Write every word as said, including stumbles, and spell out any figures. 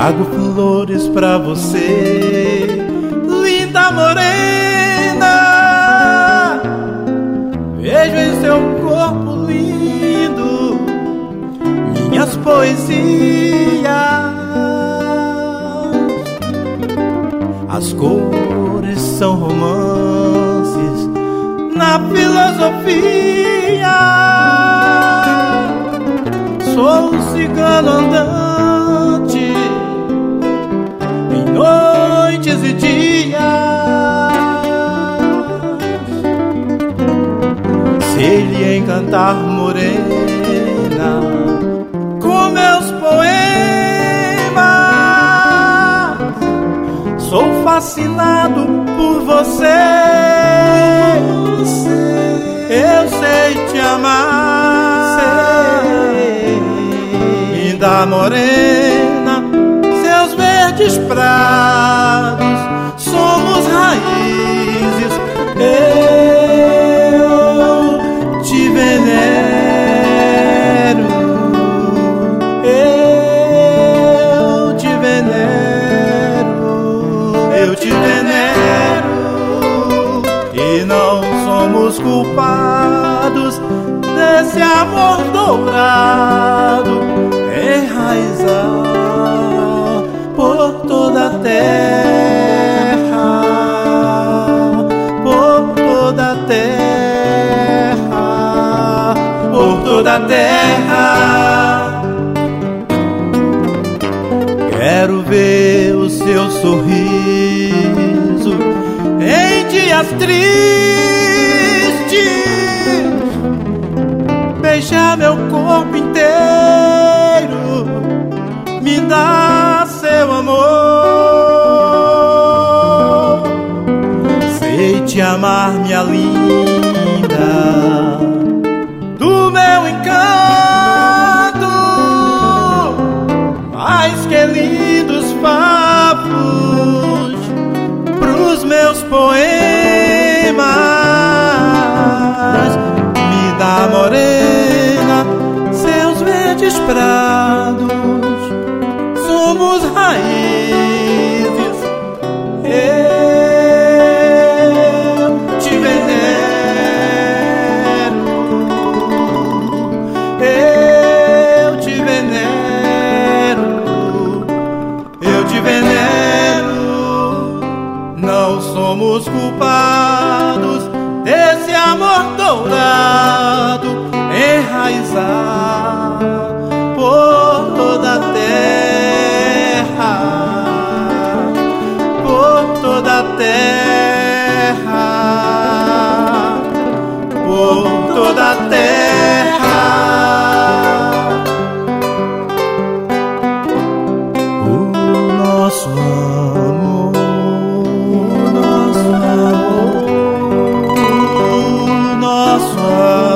Trago flores pra você, linda morena. Vejo em seu corpo lindo minhas poesias. As cores são romances na filosofia. Sou um cigano andante em noites e dias. Sei lhe encantar, morena, com meus poemas. Sou fascinado por você. Eu sei te amar, linda morena. Seus verdes prados somos raízes. Eu te venero, eu te venero, eu te venero. E não somos culpados desse amor dourado enraizar por toda a terra, por toda a terra, por toda a terra. Quero ver o seu sorriso em dias tristes, beijar meu corpo inteiro, me dá seu amor. Sei te amar, minha linda, do meu encanto, mais que lindos favos pros meus poemas. Me dá, morena, seus verdes prados, somos raízes. Eu te venero, eu te venero, eu te venero. Não somos culpados desse amor dourado enraizar por toda a terra, por toda a terra, por toda a terra. O nosso amor, o nosso amor, o nosso amor.